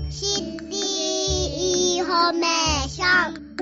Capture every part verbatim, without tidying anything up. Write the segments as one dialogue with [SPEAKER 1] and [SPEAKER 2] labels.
[SPEAKER 1] シティインフォメーション。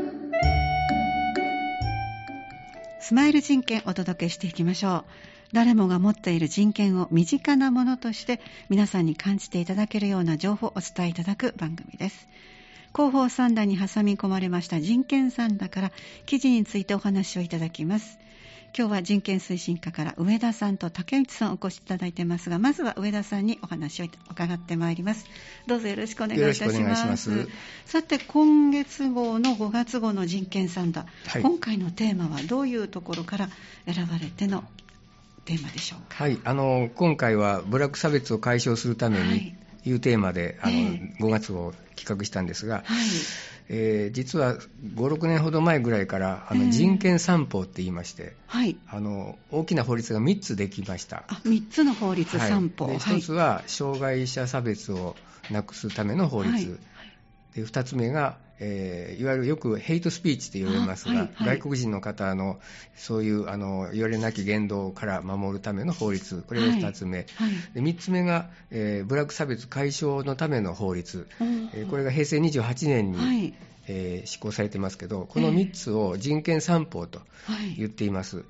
[SPEAKER 2] スマイル人権をお届けしていきましょう。誰もが持っている人権を身近なものとして皆さんに感じていただけるような情報をお伝えいただく番組です。広報三田に挟み込まれました人権三田から記事についてお話をいただきます。今日は人権推進課から上田さんと竹内さんお越しいただいていますが、まずは上田さんにお話を伺ってまいります。どうぞよろしくお願いいたします。
[SPEAKER 3] よろしくお願いします。
[SPEAKER 2] さて、今月号のごがつ号の人権三田、はい、今回のテーマはどういうところから選ばれてのテーマでしょうか。
[SPEAKER 3] はい、あの今回はブラック差別を解消するためにというテーマで、はい、あの、えー、ごがつ号を企画したんですが、はい、えー、実はご、ろくねんほど前ぐらいからあの人権三法って言いまして、はい、あの大きな法律がみっつできました。
[SPEAKER 2] あ、みっつの法律三法、
[SPEAKER 3] はい、でひとつは障害者差別をなくすための法律、はい、でふたつめが、えー、いわゆるよくヘイトスピーチと言われますが、はいはい、外国人の方のそういうあの言われなき言動から守るための法律、これがふたつめ、はいはい、でみっつめが、えー、ブラック差別解消のための法律、えー、これがへいせいにじゅうはちねんに、はい、えー、施行されてますけど、このみっつを人権三法と言っています、はい、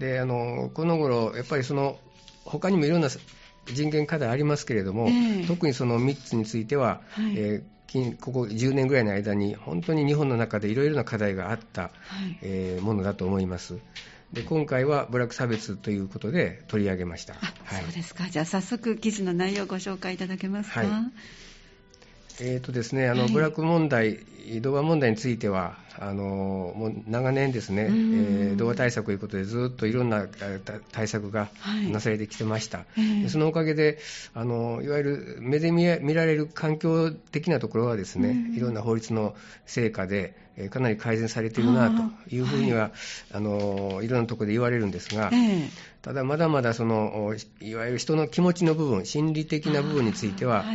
[SPEAKER 3] であのこの頃やっぱりその他にもいろんな人権課題ありますけれども、えー、特にそのみっつについては、はい、えーここじゅうねんぐらいの間に本当に日本の中でいろいろな課題があった、はい、えー、ものだと思います。で今回はブラック差別ということで取り上げました。
[SPEAKER 2] あ、はい、そうですか。じゃあ早速記事の内容をご紹介いただけますか。はい、
[SPEAKER 3] えーとですね、あの、はい、ブラック問題、童話問題についてはあのもう長年ですね、えー、童話対策ということでずっといろんな対策がなされてきてました。はい、でそのおかげであのいわゆる目で 見, 見られる環境的なところはですね、いろんな法律の成果でかなり改善されているなというふうには、はい、あのいろんなところで言われるんですが、えー、ただまだまだそのいわゆる人の気持ちの部分、心理的な部分については、はい、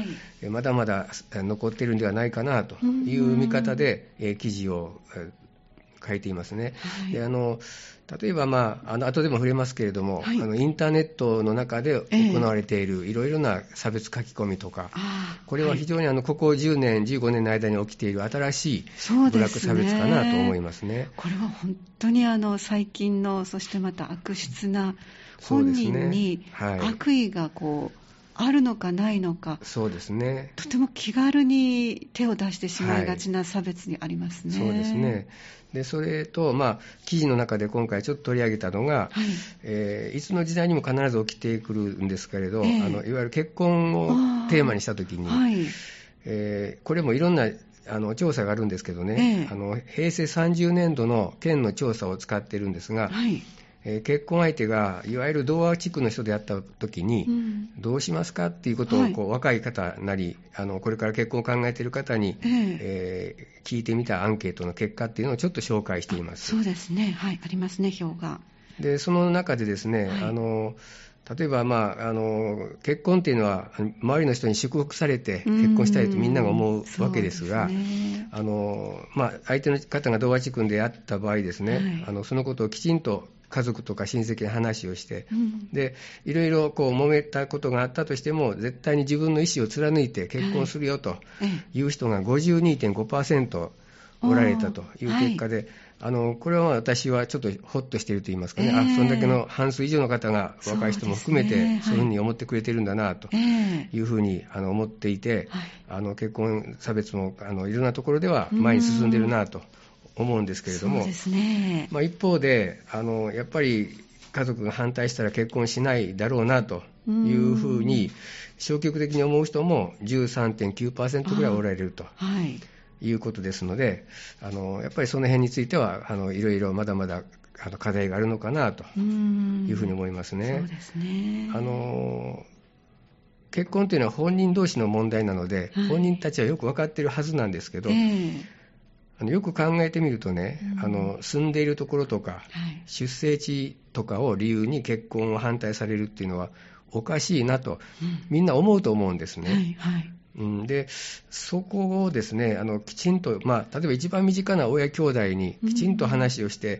[SPEAKER 3] まだまだ残っているんではないかなという見方で、えー、記事を書いていますね。はい、であの例えば、まあ、あの後でも触れますけれども、はい、あのインターネットの中で行われているいろいろな差別書き込みとか、えー、これは非常にあのここじゅうねん、じゅうごねんの間に起きている新しいブラック差別かなと思いますね。
[SPEAKER 2] これは本当にあの最近の、そしてまた悪質な本人に悪意がこうあるのかないのか、
[SPEAKER 3] そうですね、
[SPEAKER 2] とても気軽に手を出してしまいがちな差別にありますね。
[SPEAKER 3] はい、そうですね。でそれと、まあ、記事の中で今回ちょっと取り上げたのが、はい、えー、いつの時代にも必ず起きてくるんですけれど、えー、あのいわゆる結婚をテーマにしたときに、はい、えー、これもいろんなあの調査があるんですけどね、えー、あのへいせいさんじゅうねんどの県の調査を使っているんですが、はい、えー、結婚相手がいわゆる童話地区の人であったときに、うん、どうしますかっていうことをこう、はい、若い方なりあのこれから結婚を考えている方に、えーえー、聞いてみたアンケートの結果っていうのをちょっと紹介しています。
[SPEAKER 2] そうですね、はい、ありますね、表が。
[SPEAKER 3] でその中でですね、はい、あの例えば、まあ、あの結婚っていうのは周りの人に祝福されて結婚したいとみんなが思うわけですが、す、ね、あのまあ、相手の方が童話地区であった場合ですね、はい、あのそのことをきちんと家族とか親戚に話をして、うん、でいろいろこう揉めたことがあったとしても絶対に自分の意思を貫いて結婚するよという人が ごじゅうにてんごパーセント おられたという結果で、はい、あのこれは私はちょっとホッとしていると言いますかね、えー、あそんだけの半数以上の方が若い人も含めてそう、ね、そういうふうに思ってくれているんだなというふうにあの思っていて、はい、あの結婚差別もあのいろんなところでは前に進んでいるなと思うんですけれども、
[SPEAKER 2] そうですね、
[SPEAKER 3] まあ、一方であのやっぱり家族が反対したら結婚しないだろうなというふうに消極的に思う人も じゅうさんてんきゅうパーセント ぐらいおられると、はい、いうことですので、あのやっぱりその辺についてはあのいろいろまだまだあの課題があるのかなというふうに思いますね。
[SPEAKER 2] そうですね。
[SPEAKER 3] あの結婚というのは本人同士の問題なので、はい、本人たちはよく分かっているはずなんですけど、えーあのよく考えてみるとね、うん、あの住んでいるところとか、はい、出生地とかを理由に結婚を反対されるっていうのはおかしいなと、うん、みんな思うと思うんですね。はいはい、うん、でそこをですねあのきちんと、まあ、例えば一番身近な親兄弟にきちんと話をして、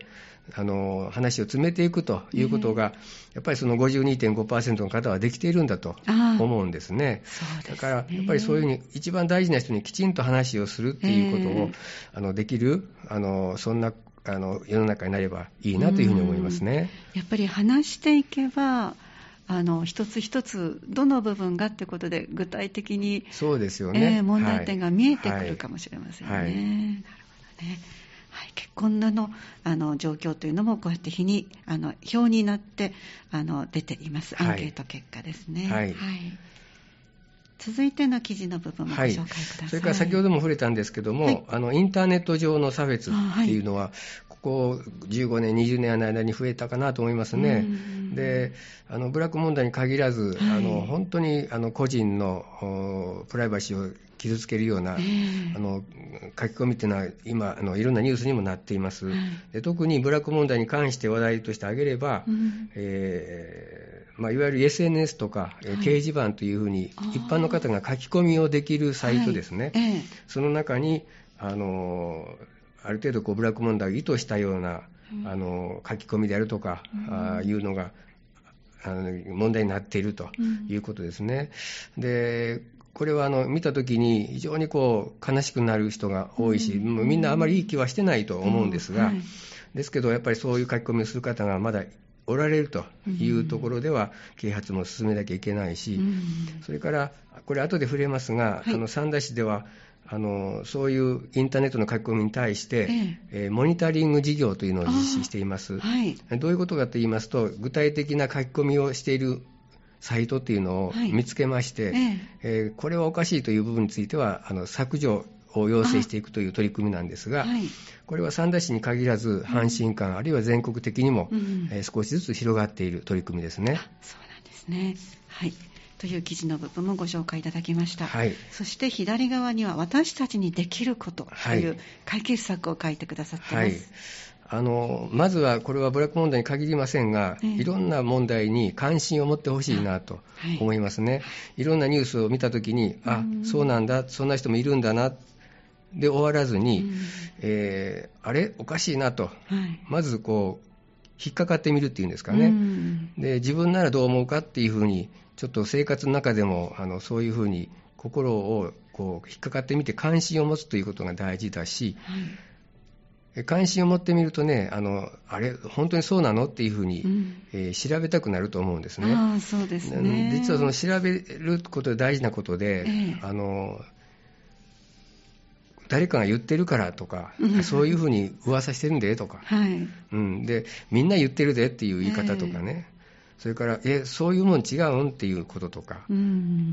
[SPEAKER 3] あの話を詰めていくということが、やっぱりその ごじゅうにてんごパーセント の方はできているんだと思うんですね。
[SPEAKER 2] そうですね。
[SPEAKER 3] だからやっぱりそういうふうに一番大事な人にきちんと話をするっていうことを、えー、あのできるあのそんなあの世の中になればいいなというふうに思いますね。
[SPEAKER 2] やっぱり話していけばあの一つ一つどの部分がってことで具体的に
[SPEAKER 3] そうですよね、
[SPEAKER 2] えー、問題点が見えてくるかもしれませんね。はいはい、なるほどね。はい、結婚の、あの状況というのもこうやって日にあの表になってあの出ています。アンケート結果ですね。はいはい、続いての記事の部分もご紹介ください。はい、
[SPEAKER 3] それから先ほども触れたんですけども、はい、あのインターネット上の差別っていうのは、はい、ここじゅうごねんにじゅうねんの間に増えたかなと思いますね。で、あのブラック問題に限らず、はい、あの本当にあの個人のプライバシーを傷つけるような、えー、あの書き込みっていうのは今あのいろんなニュースにもなっています。はい、で特にブラック問題に関して話題として挙げれば、うんえーまあ、いわゆる エスエヌエス とか、はい、掲示板というふうに一般の方が書き込みをできるサイトですね。はいえー、その中にあのある程度こうブラック問題を意図したような、うん、あの書き込みであるとか、うん、あいうのがあの問題になっているということですね。うん、でこれはあの見たときに非常にこう悲しくなる人が多いし、うん、みんなあまりいい気はしてないと思うんですが、うんはい、ですけどやっぱりそういう書き込みをする方がまだおられるというところでは、啓発も進めなきゃいけないし、うん、それからこれ後で触れますが、はい、あの三田市ではあのそういうインターネットの書き込みに対して、えええー、モニタリング事業というのを実施しています。はい、どういうことかと言いますと、具体的な書き込みをしているサイトっていうのを見つけまして、はいえええー、これはおかしいという部分についてはあの削除を要請していくという取り組みなんですが、はい、これは三田市に限らず阪神間、うん、あるいは全国的にも、うんえー、少しずつ広がっている取り組みですね。
[SPEAKER 2] そうなんですね。はい。という記事の部分もご紹介いただきました。はい、そして左側には私たちにできることという解決策を書いてくださっています。はい
[SPEAKER 3] あのまずはこれはブラック問題に限りませんが、えー、いろんな問題に関心を持ってほしいなと思いますね。はい、いろんなニュースを見たときに、あ、そうなんだ、そんな人もいるんだなで終わらずに、えー、あれおかしいなと、はい、まずこう引っかかってみるっていうんですかね。で自分ならどう思うかっていうふうにちょっと生活の中でもあのそういうふうに心をこう引っかかってみて関心を持つということが大事だし、はい関心を持ってみるとね、あのあれ本当にそうなのっていうふうに、うんえー、調べたくなると思うんですね。
[SPEAKER 2] あそうですね。
[SPEAKER 3] 実はその調べることで大事なことで、えー、あの誰かが言ってるからとか、うん、そういうふうに噂してるんでとか、はいうん、でみんな言ってるでっていう言い方とかね、えーそれからえそういうもん違うんっていうこととか、うん、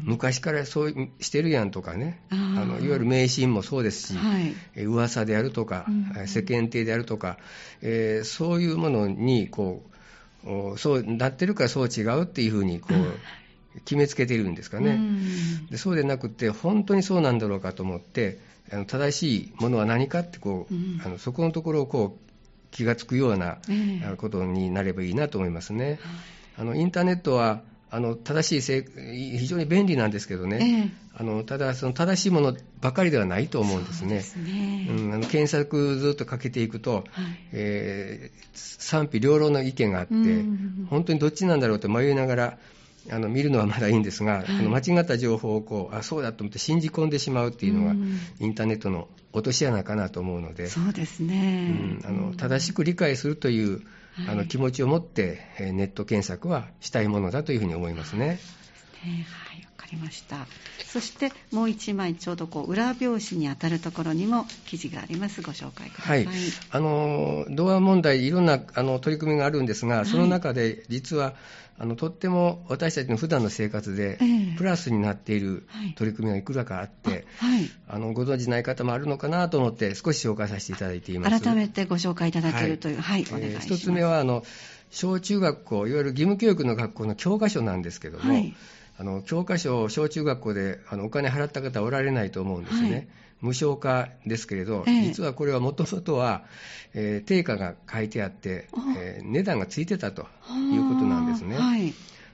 [SPEAKER 3] 昔からそうしてるやんとかね、ああのいわゆる迷信もそうですし、はい、え噂であるとか、うん、世間体であるとか、えー、そういうものにこうそうなってるからそう違うっていうふうにこう決めつけているんですかね。うん、でそうでなくて本当にそうなんだろうかと思ってあの正しいものは何かってこう、うん、あのそこのところをこう気がつくようなことになればいいなと思いますね。あのインターネットはあの正しい非常に便利なんですけどね、えー、あのただその正しいものばかりではないと思うんですね。そうですね、うん、あの検索ずっとかけていくと、はいえー、賛否両論の意見があって、うん、本当にどっちなんだろうと迷いながらあの見るのはまだいいんですが、はい、あの間違った情報をこうあそうだと思って信じ込んでしまうっていうのが、うん、インターネットの落とし穴かなと思うので、
[SPEAKER 2] そうですね、
[SPEAKER 3] うん、あの正しく理解するというあの気持ちを持ってネット検索はしたいものだというふうに思いますね。
[SPEAKER 2] はい、わかりました。そしてもう一枚ちょうどこう裏表紙にあたるところにも記事があります。ご紹介ください。はい、
[SPEAKER 3] あの童話問題いろんなあの取り組みがあるんですが、その中で実はあのとっても私たちの普段の生活でプラスになっている取り組みがいくらかあって、はいはい、あのご存じない方もあるのかなと思って少し紹介させていただいています。
[SPEAKER 2] 改めてご紹介いただけるという、はい、はい、お願いします。
[SPEAKER 3] 一つ目はあの小中学校、いわゆる義務教育の学校の教科書なんですけども、はい、あの教科書を小中学校であのお金払った方はおられないと思うんですね。はい、無償化ですけれど、えー、実はこれはもともとは、えー、定価が書いてあって、えー、値段がついてたということなんですね。はい、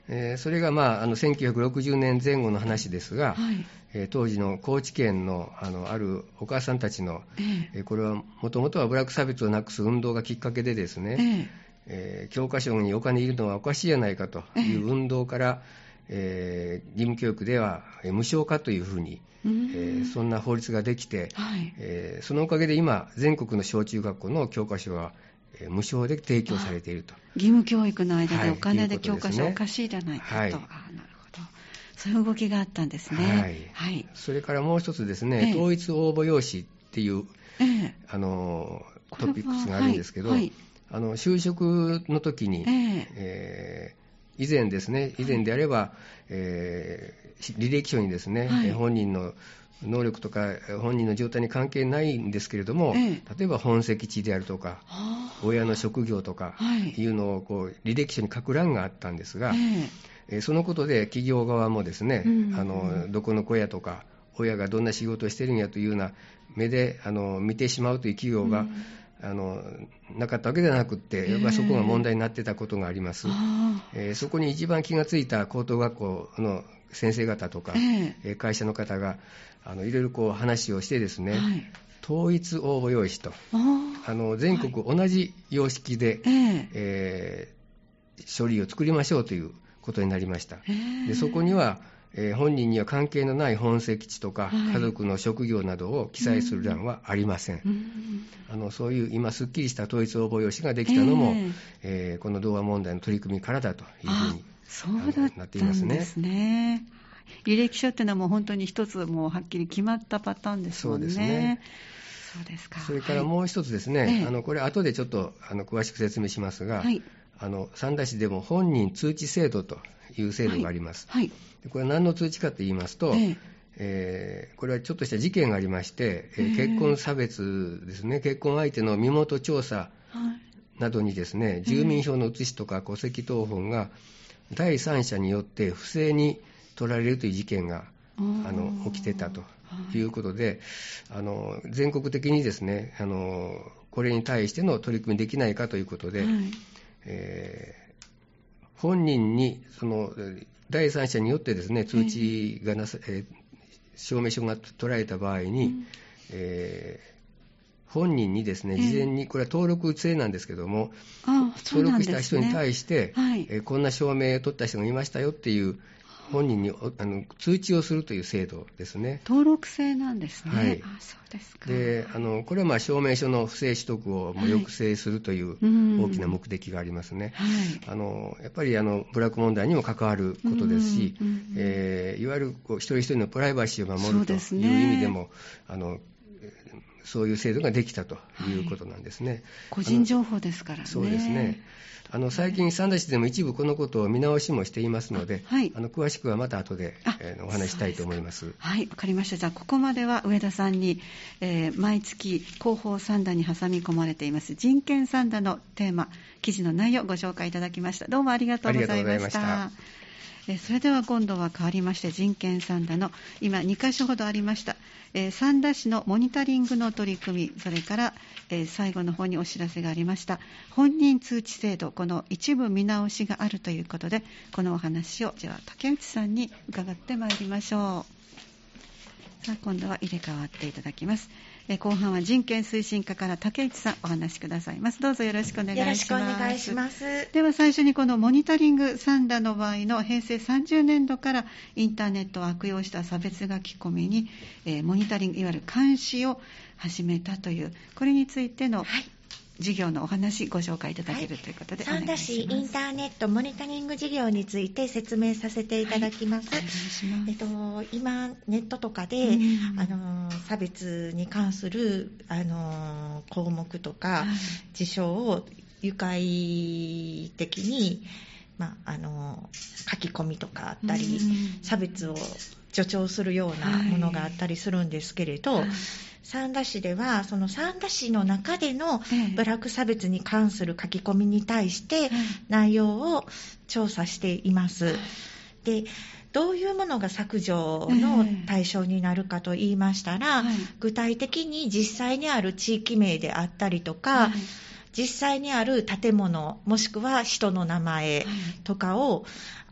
[SPEAKER 3] えー、それが、まあ、あのせんきゅうひゃくろくじゅうねんぜん後の話ですが、
[SPEAKER 2] はい、
[SPEAKER 3] えー、当時の高知県 の, あ, のあるお母さんたちの、えー、これはもともとは部落差別をなくす運動がきっかけでですね、えーえー、教科書にお金いるのはおかしいじゃないかという運動から、えー、義務教育では無償化というふうに、えー、そんな法律ができて、はい、えー、そのおかげで今全国の小中学校の教科書は無償で提供されていると。
[SPEAKER 2] 義務教育の間でお金で教科書おかしいじゃないかと、はい、あ、なるほど、そういう動きがあったんですね。
[SPEAKER 3] はいはい、それからもう一つですね、ええ、統一応募用紙っていう、ええ、あのトピックスがあるんですけど、はいはい、あの就職の時に、えええー、以前ですね、以前であれば、はい、えー、履歴書にですね、はい、本人の能力とか本人の状態に関係ないんですけれども、ええ、例えば本籍地であるとか、親の職業とかいうのをこう履歴書に書く欄があったんですが、ええ、そのことで企業側もですね、うんうん、あのどこの子やとか親がどんな仕事をしてるんやというような目であの見てしまうという企業が、うん、あのなかったわけではなくって、やっぱりそこが問題になってたことがあります。えー、そこに一番気がついた高等学校の先生方とか、えー、会社の方があのいろいろこう話をしてですね、はい、統一応募用紙とあの全国同じ様式で、はい、えー、書類を作りましょうということになりました。でそこには、えー、本人には関係のない本籍地とか、はい、家族の職業などを記載する欄はありません。うん、あのそういう今すっきりした統一応募用紙ができたのも、えーえー、この童話問題の取り組みからだというふうに
[SPEAKER 2] そうだったんですね。履歴書っていうのはもう本当に一つもうはっきり決まったパターンですもんね。そうですね。そうですか。
[SPEAKER 3] それからもう一つですね、はい、あのこれ後でちょっとあの詳しく説明しますが、はい、あの三田市でも本人通知制度という制度があります。はいはい、これは何の通知かと言いますと、えーえー、これはちょっとした事件がありまして、えー、結婚差別ですね、結婚相手の身元調査などにですね、住民票の写しとか戸籍謄本が第三者によって不正に取られるという事件があの起きてたということで、あの全国的にですね、あのこれに対しての取り組みできないかということで、はい、えー、本人にその第三者によってですね通知がなさ、えー、証明書が取られた場合に、うん、えー本人にですね、事前に、これは登録制なんですけども、
[SPEAKER 2] えー
[SPEAKER 3] 登録した人に対して、はい、えー、こんな証明を取った人がいましたよっていう、本人にあの通知をするという制度ですね。
[SPEAKER 2] 登録制なんですね。はい、あ、そうですか。
[SPEAKER 3] で、あのこれはまあ証明書の不正取得をもう抑制するという大きな目的がありますね。はい、あのやっぱりあの部落問題にも関わることですし、えー、いわゆるこう一人一人のプライバシーを守るという意味でも、あのそういう制度ができたということなんですね。はい、
[SPEAKER 2] 個人情報ですからね。
[SPEAKER 3] そうですね。あの最近三田市でも一部このことを見直しもしていますので、はい、あの詳しくはまた後で、えー、お話したいと思います。
[SPEAKER 2] はい、わかりました。じゃあここまでは上田さんに、えー、毎月広報三田に挟み込まれています人権三田のテーマ、記事の内容をご紹介いただきました。どうもありがとうございました。ありがとうございました。それでは今度は変わりまして、人権三田の今にか所ほどありました、えー、三田市のモニタリングの取り組み、それから、えー、最後の方にお知らせがありました本人通知制度、この一部見直しがあるということで、このお話をじゃあ竹内さんに伺ってまいりましょう。さあ今度は入れ替わっていただきます。えー、後半は人権推進課から竹内さんお話しくださいます。どうぞよろしくお願いします。
[SPEAKER 4] よろしくお願いします。
[SPEAKER 2] では最初にこのモニタリング三田の場合のへいせいさんじゅうねんどからインターネットを悪用した差別書き込みに、えー、モニタリングいわゆる監視を始めたという、これについての、はい、事業のお話ご紹介いただけるということで、はい、
[SPEAKER 4] 三田市インターネットモニタリング事業について説明させていただきます。はい、お願いします。えっと、今ネットとかで、うん、あの差別に関するあの項目とか、はい、事象を愉快的に、まあ、あの書き込みとかあったり、うん、差別を助長するようなものがあったりするんですけれど、はい、三田市ではその三田市の中での部落差別に関する書き込みに対して内容を調査しています。で、どういうものが削除の対象になるかと言いましたら、具体的に実際にある地域名であったりとか、実際にある建物もしくは人の名前とかを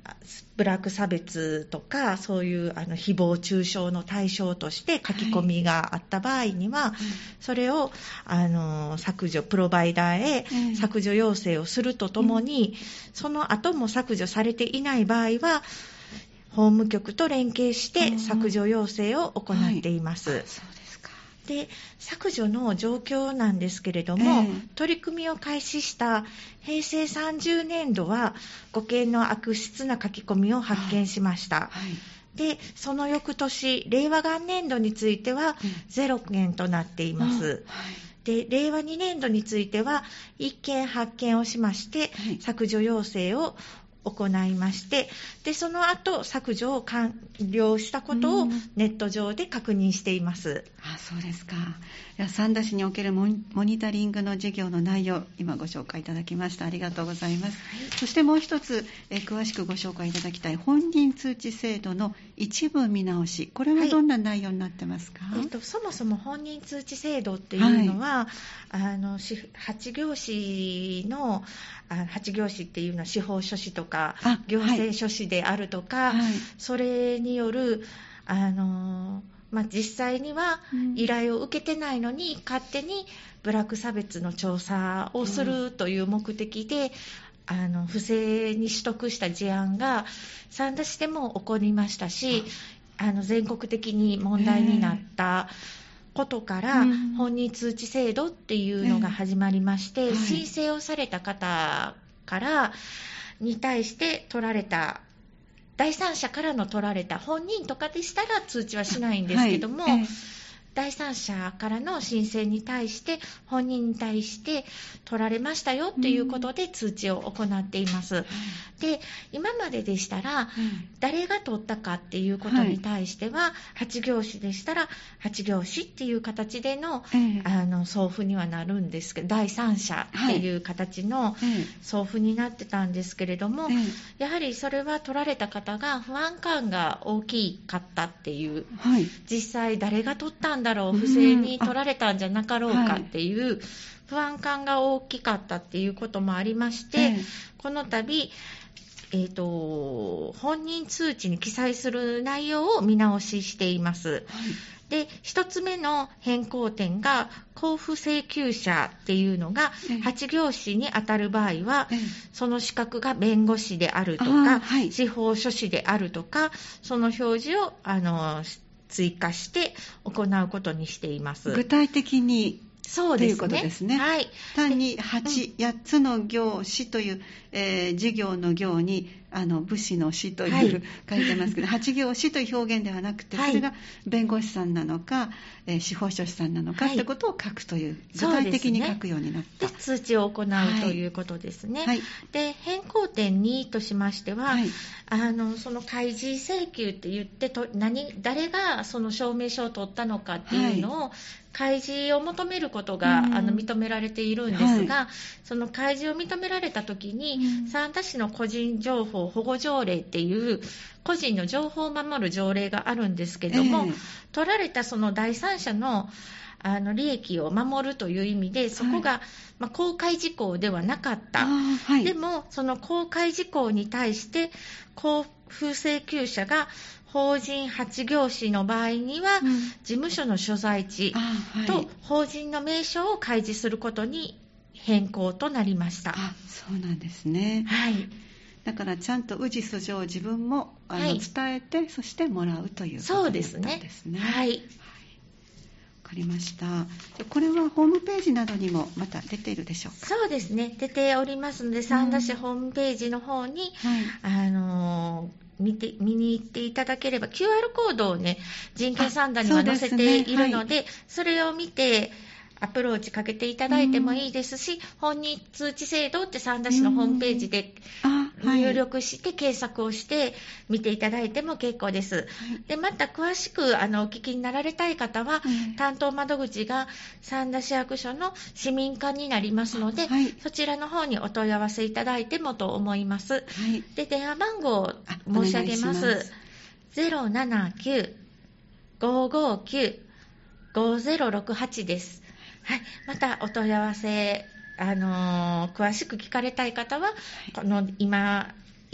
[SPEAKER 4] ブラック差別とかそういうあの誹謗中傷の対象として書き込みがあった場合には、はい、それをあの削除プロバイダーへ削除要請をするとともに、うん、その後も削除されていない場合は法務局と連携して削除要請を行っています。はい、で削除の状況なんですけれども、えー、取り組みを開始したへいせいさんじゅうねんどはごけんの悪質な書き込みを発見しました。はい、でその翌年令和元年度についてはゼロけんとなっています。はい、で令和にねんどについてはいっけん発見をしまして、はい、削除要請を行いまして、でその後削除を完了したことをネット上で確認しています。
[SPEAKER 2] あ、そうですか。いや三田市におけるモニタリングの事業の内容、今ご紹介いただきました。ありがとうございます。はい、そしてもう一つ、え詳しくご紹介いただきたい本人通知制度の一部見直し、これはどんな内容になってますか？
[SPEAKER 4] はい、えっと、そもそも本人通知制度っていうのは、はい、あのはちぎょうしのはちぎょうしっていうのは司法書士とか行政書士であるとか、はいはい、それによるあの、まあ、実際には依頼を受けてないのに、うん、勝手にブラック差別の調査をするという目的で、うん、あの不正に取得した事案が三田市でも起こりましたし、あの全国的に問題になったことから、うん、本人通知制度っていうのが始まりまして、えーはい、申請をされた方からに対して取られた第三者からの取られた本人とかでしたら通知はしないんですけども、はいえー第三者からの申請に対して本人に対して取られましたよということで通知を行っています。うん、で今まででしたら、うん、誰が取ったかっていうことに対しては、はい、はちぎょうしでしたらはちぎょうしっていう形での、えー、あの送付にはなるんですけど、第三者っていう形の送付になってたんですけれども、えー、やはりそれは取られた方が不安感が大きかったっていう、はい、実際誰が取ったんだだろう不正に取られたんじゃなかろうかっていう不安感が大きかったっていうこともありまして、はい、この度、えーと、本人通知に記載する内容を見直ししています。はい、で一つ目の変更点が交付請求者っていうのがはちぎょうしに当たる場合は、その資格が弁護士であるとか、はい、司法書士であるとか、その表示をあの追加して行うことにしています。
[SPEAKER 2] 具体的に
[SPEAKER 4] そうですね。
[SPEAKER 2] ということですね。はい。単にはち、うん、やっつの行士という、えー、事業の行にあの武士の士という、はい、書いてますけど、はち行士という表現ではなくて、はい、それが弁護士さんなのか、えー、司法書士さんなのか、はい、ってことを書くという、具体的に書くようになった。
[SPEAKER 4] で、通知を行う、はい、ということですね。はい、で、変更点にとしましては、はい、あのその開示請求って言ってと何誰がその証明書を取ったのかっていうのを、はい、開示を求めることが、うん、あの認められているんですが、はい、その開示を認められたときに、うん、三田市の個人情報保護条例っていう個人の情報を守る条例があるんですけども、えー、取られたその第三者のあの利益を守るという意味で、そこが、はい、まあ、公開事項ではなかった、はい、でもその公開事項に対して交付請求者が法人はち行士の場合には、うん、事務所の所在地と法人の名称を開示することに変更となりました。
[SPEAKER 2] あ、そうなんですね。はい。だからちゃんと氏素性を自分もあの、はい、伝えて、そしてもらうということだったんですね。そうですね。はい。わかりました。これはホームページなどにもまた出ているでしょうか？
[SPEAKER 4] そうですね。出ておりますので、三田市ホームページの方に、うん、はい、あのー見て見に行っていただければ キューアール コードをね、人権三田には載せているの で, そ, で、ねはい、それを見てアプローチかけていただいてもいいですし、本人通知制度って三田市のホームページで入力して検索をして見ていただいても結構です。はい、でまた詳しくあのお聞きになられたい方は、はい、担当窓口が三田市役所の市民課になりますので、はい、そちらの方にお問い合わせいただいてもと思います。はい、で電話番号を申し上げます。ます ゼロななきゅう ごーごーきゅう ごーぜろろくはち です。はい、またお問い合わせ、あのー、詳しく聞かれたい方は、はい、この今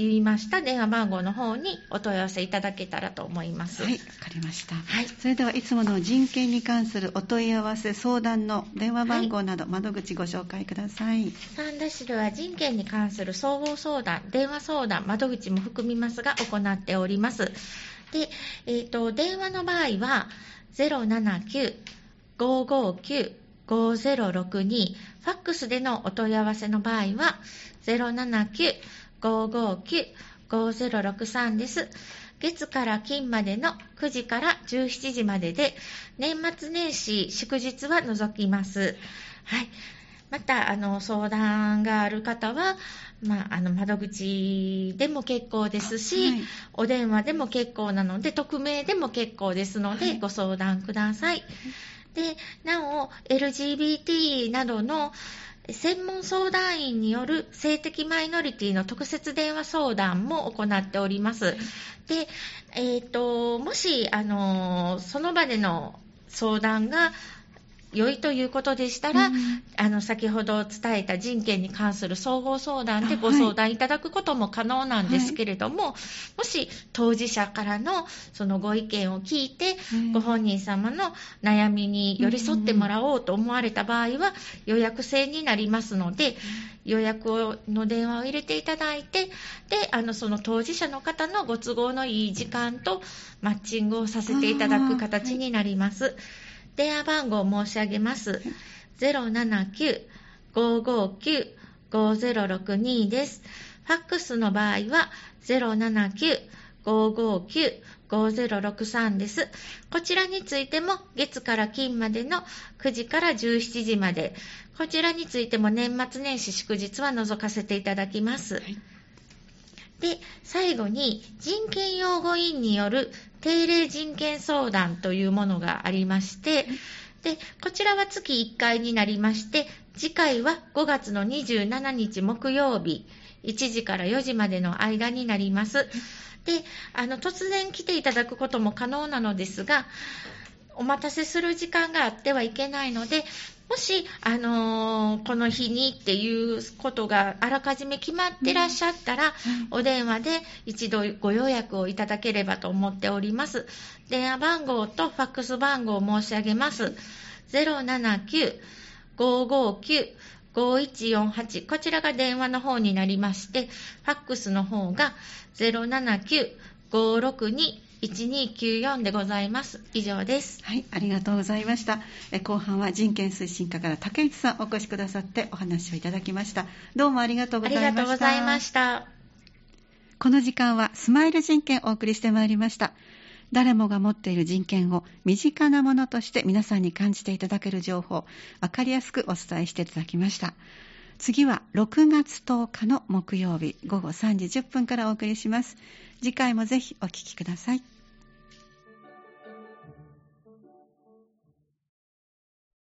[SPEAKER 4] 言いました電話番号の方にお問い合わせいただけたらと思います。
[SPEAKER 2] はい、わかりました、
[SPEAKER 4] はい、
[SPEAKER 2] それではいつもの人権に関するお問い合わせ相談の電話番号など、はい、窓口ご紹介ください。
[SPEAKER 4] 三田市では人権に関する総合相談、電話相談、窓口も含みますが行っております。で、えーと、電話の場合は ゼロななきゅう ごーごーきゅう ごーゼロろくに、ファックスでのお問い合わせの場合は ゼロななきゅう ごーごーきゅう ごーゼロろくさん です。月から金までのくじからじゅうしちじまでで、年末年始祝日は除きます。はい。またあの相談がある方は、まあ、あの窓口でも結構ですし、はい、お電話でも結構なので、匿名でも結構ですので、はい、ご相談ください。で、なお エルジービーティー などの専門相談員による性的マイノリティの特設電話相談も行っております。で、えーと、もしあのその場での相談が良いということでしたら、うん、あの先ほど伝えた人権に関する総合相談でご相談いただくことも可能なんですけれども、はい、もし当事者からのそのご意見を聞いて、うん、ご本人様の悩みに寄り添ってもらおうと思われた場合は予約制になりますので、うん、予約の電話を入れていただいて、であのその当事者の方のご都合のいい時間とマッチングをさせていただく形になります。電話番号を申し上げます。ゼロななきゅう ごーごーきゅう ごーゼロろくに です。ファックスの場合は ゼロななきゅう ごーごーきゅう ごーゼロろくさん です。こちらについても月から金までのくじからじゅうしちじまで、こちらについても年末年始祝日は除かせていただきます。はい、で、最後に人権擁護委員による定例人権相談というものがありまして、でこちらは月いっかいになりまして、次回はごがつのにじゅうしちにち木曜日いちじからよじまでの間になります。であの突然来ていただくことも可能なのですが、お待たせする時間があってはいけないので、もし、あのー、この日にっていうことがあらかじめ決まってらっしゃったら、うん、お電話で一度ご予約をいただければと思っております。電話番号とファックス番号を申し上げます。ゼロななきゅう ごーごーきゅう ごーいちよんはち、こちらが電話の方になりまして、ファックスの方が ゼロななきゅう ごーろくに いちにきゅうよん でございます。以上です。
[SPEAKER 2] はい、ありがとうございました。え後半は人権推進課から竹内さんお越しくださってお話をいただきました。どうもありがとうございました。
[SPEAKER 4] ありがとうございました。
[SPEAKER 2] この時間はスマイル人権をお送りしてまいりました。誰もが持っている人権を身近なものとして皆さんに感じていただける情報、わかりやすくお伝えしていただきました。次はろくがつとおかの木曜日ごごさんじじゅっぷんからお送りします。次回もぜひお聞きください。